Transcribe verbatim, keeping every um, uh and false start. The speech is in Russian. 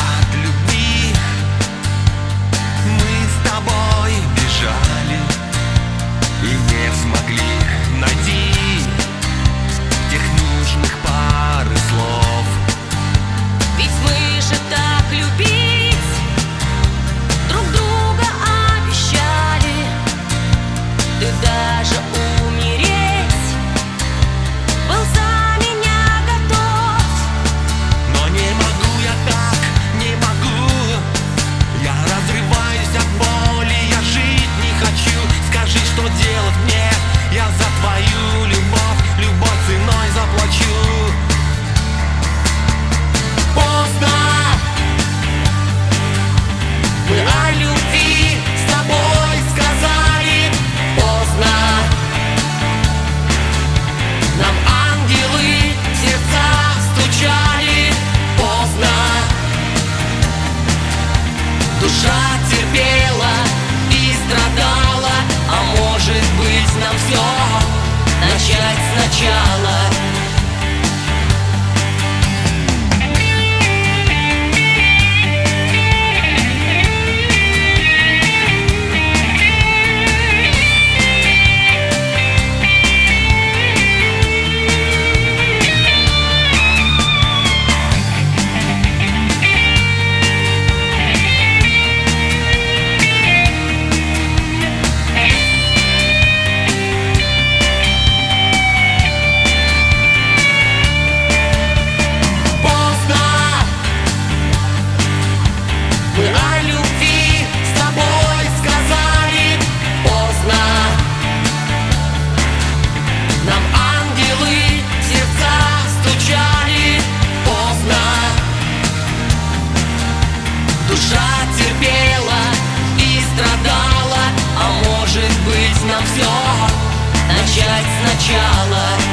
от любви. Мы с тобой бежали и не смогли найти тех нужных пары слов. Ведь мы же так любить друг друга обещали. Ты даже умереть был за меня готов. Но не могу я так, не могу. Я разрываюсь от боли, я жить не хочу. Скажи, что делать мне? Я за твою любовь, любой ценой заплачу. Поздно. Мы о любви с тобой сказали. Поздно. Нам ангелы в сердца стучали. Поздно. Душа терпела и страдала. А может быть, нам все начать сначала. Мы о любви с тобой сказали. Поздно. Нам ангелы в сердца стучали. Поздно. Душа терпела и страдала. А может быть, нам все начать сначала.